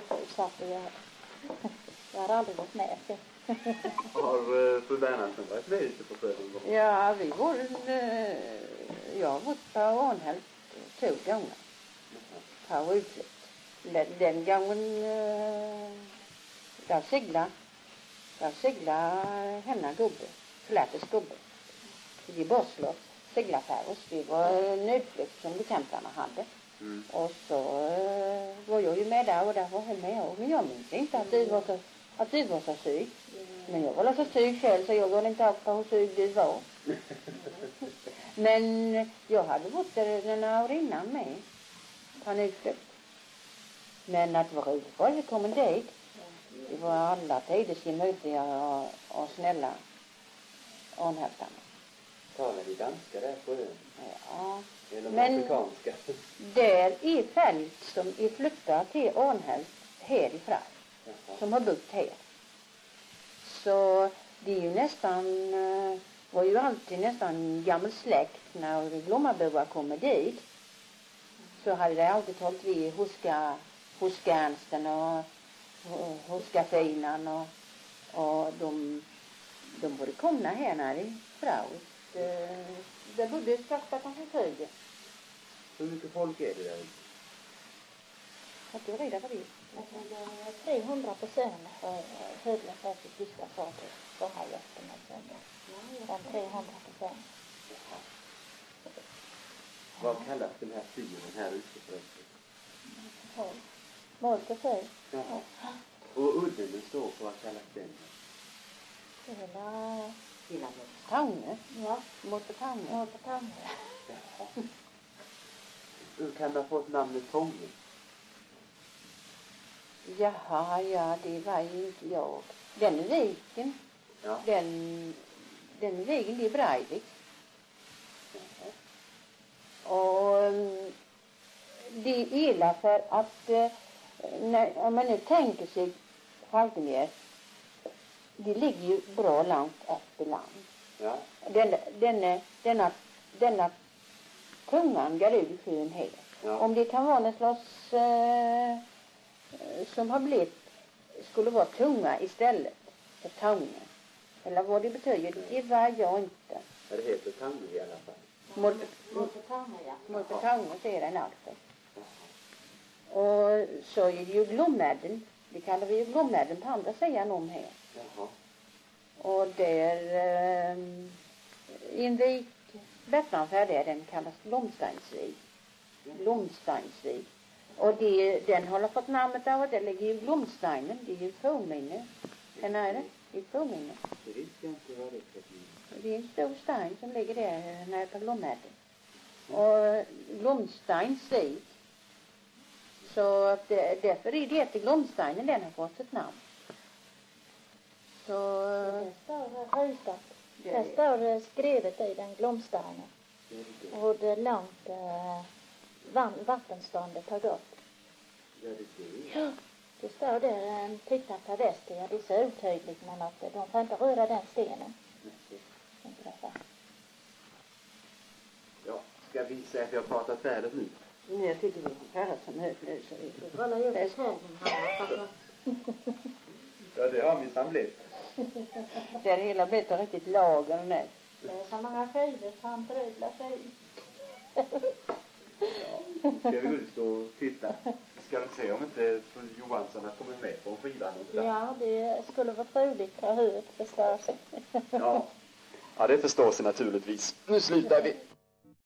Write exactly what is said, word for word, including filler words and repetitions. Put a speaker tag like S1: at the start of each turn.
S1: satt och jag, jag har aldrig varit med.
S2: Har uh, fru Bernhardsson varit med ute på sjön någon gång?
S3: Ja, vi var uh, jag har varit på Arnhult två gånger. På utflykt. Den gången uh, där segla där segla henne gubbe, förlätes gubbe. Vi Boslov segla för oss. Vi var nödflykt som bekämparna hade. Mm. Och så uh, var jag ju med där och där var jag med. Men jag minns inte att du var så, att du var så syg. Men jag var så syg själv så jag var inte alls på hur syg du var. Men jag hade varit där några år innan med. På en utflykt. Men att det var roligt var det kom en dit. Det var alla tiders gemytliga och, och snälla Arnhultarna.
S2: Talar vi danska där på ön?
S3: Ja.
S2: Eller
S3: men
S2: afrikanska?
S3: Där är fält som är flyttat till Arnhult härifrån. Jaha. Som har byggt här. Så det är ju nästan, var ju alltid nästan gammal släkt när Glommaboa kommer dit. Så hade det alltid hållit vi huska, huskärnsten och huskafinan och, och de, de borde komma här när det är det, det bodde strax bakom höger.
S2: Hur mycket folk är det där?
S3: Har du reda på det?
S1: trehundra personer för högla för sitt tyska fartyg. Så har jag efter mig sen. Den trehundra personer.
S2: Vad kallas den här fyren här ute på öppet?
S1: Mål på fyr.
S2: Jaha. Och udden står på, vad kallas den?
S1: Hela...
S3: Hela Taune.
S1: Ja.
S3: Mål på Taune.
S1: Mål på Taune.
S2: Jaha. Hur kan du ha fått namnet Tånge?
S3: Jaha, ja, det var ju inte jag. Den viken, ja. den, den viken, det är Breivik. Jaha. Och det är illa för att när, om man nu tänker sig Falkenberg, det ligger ju bra långt efter land. Ja. Den, denna, denna, denna tungan går ut i sjön här. Ja. Om det kan vara någon slags eh, som har blivit, skulle vara tunga istället för tunga. Eller vad det betyder, det var jag inte.
S2: Det heter tunga i alla fall.
S3: Målpetange, ja. Målpetange så är den alltså. Och så är det ju Glommadden. Det kallar vi ju Glommadden på andra sidan om här. Jaha. Och där eh, i en vik bättre där den kallas Blomsteinsvik. Blomsteinsvik. Och det, den har fått namnet av att det ligger i Blomsteinen. Det är ju fornminne. Den är det? Det är fornminne.
S2: Det visste jag inte vad det är.
S3: Det är en stor stein som ligger där när på Glommadden. Och Glomsteinsvik. Så att det, därför är det till Glomsteinen den har fått ett namn. Så
S1: det står höjstat. Det står skrivet i den Glomsteinen. Och det är långt eh, vattenståndet har gått.
S2: Ja, det ser vi.
S1: Ja, det står där, titta på väster. Ja, det är så otydligt men att de får inte röra den stenen.
S2: Ja, ska vi säga att vi har pratat färdigt nu?
S3: Nej, jag tycker vi har färdigt som högt nu. Så vi
S1: får hålla ju på själven här.
S2: Ja, det har vi samlat.
S3: Det är hela blivit riktigt lager nu.
S1: Det är så många skivor så han prylar sig.
S2: Ja, ska vi gå ut och titta? Ska vi se om inte fru Johansson har kommit med på skivan?
S1: Ja, det skulle vara troligt att höra förstås.
S2: Ja. Ja, det förstår sig naturligtvis. Nu slutar vi.